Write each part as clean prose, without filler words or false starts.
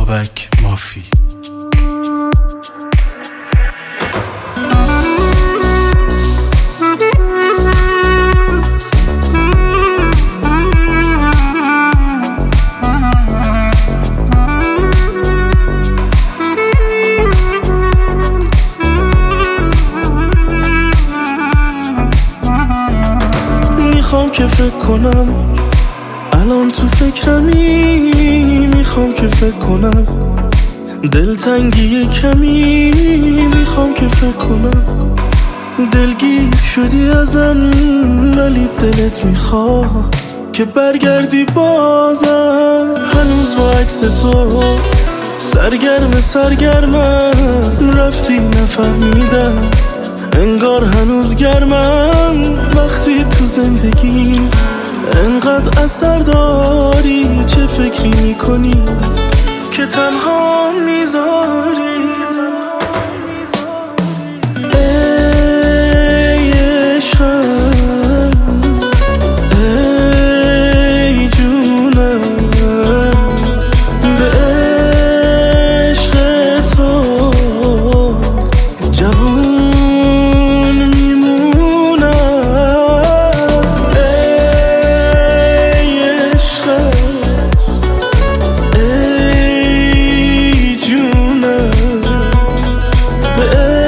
بابک مافی. میخوام که فکر کنم الان تو فکرمی، میخوام که فکر کنم دلتنگی کمی، میخوام که فکر کنم دلگیر شدی ازم ولی دلت میخواد که برگردی بازم. هنوز با عکس تو سرگرمم، رفتی نفهمیدم انگار هنوز گرمم. وقتی تو زندگی انقدر اثر داری، چه فکری میکنی که تنها میذاری؟ ای عشقم، ای جونم، به عشق تو جوون میمونم. ای عشقم، ای جونم، به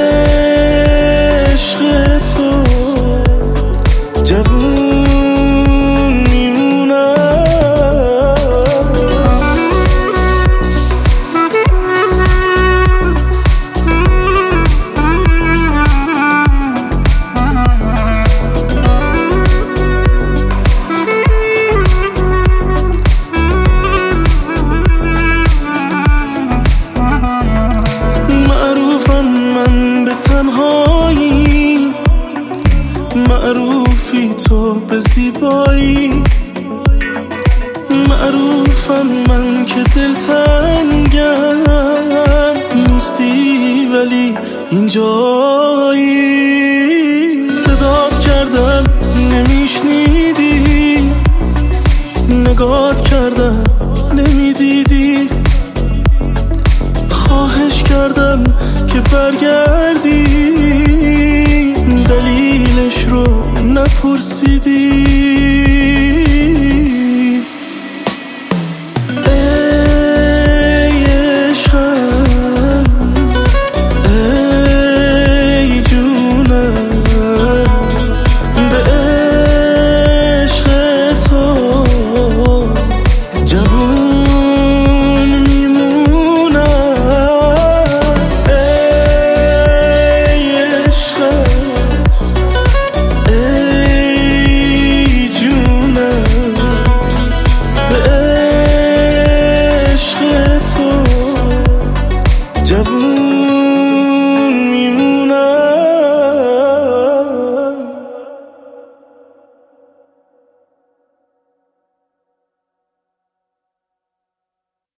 عشق تو جوون میمونم. معروفم من به تنهایی، معروفی تو به زیبایی، معروفم من که دلتنگم نیستی ولی اینجایی. صدات کردم نمیشنیدی، نگات کردم نمیدیدی، خواهش کردم که برگردی، دلیلش رو نپرسیدی.